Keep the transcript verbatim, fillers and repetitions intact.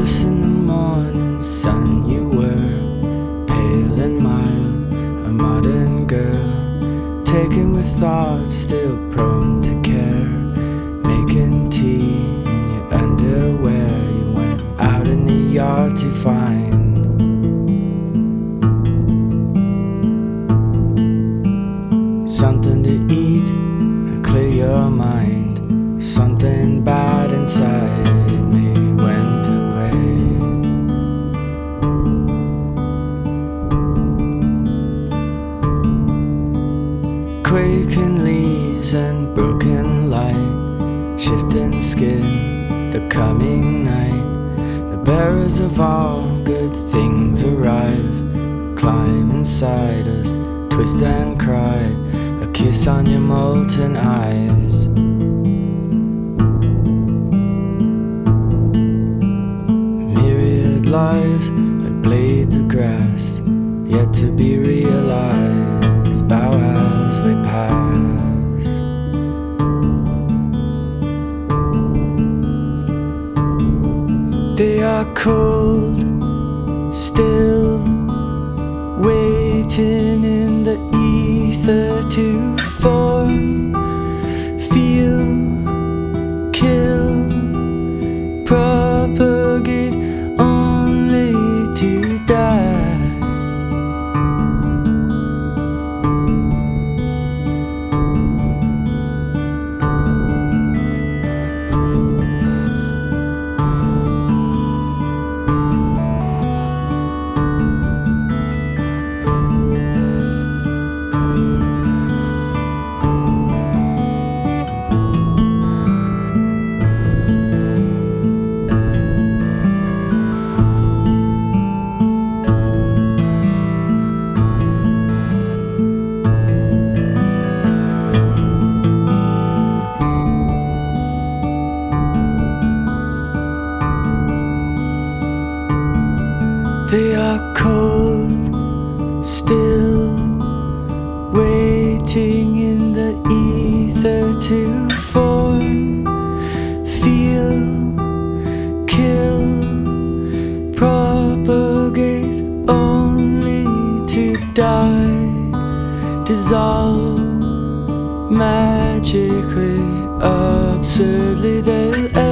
Close in the morning sun, you were pale and mild, a modern girl, taken with thoughts, still prone to care, making tea in your underwear. You went out in the yard to find something to eat and clear your mind. Something bad inside me went away. Quaking leaves and broken light, shifting skin, the coming night. The bearers of all good things arrive, climb inside us, twist and cry, a kiss on your molten eyes. Myriad lives like blades of grass, yet to be realized, bow as we pass. They are cold, still waiting in the ether to form, feel, kill, propagate, only to die. They are cold, still waiting in the ether to form, feel, kill, propagate, only to die, dissolve magically, absurdly. They'll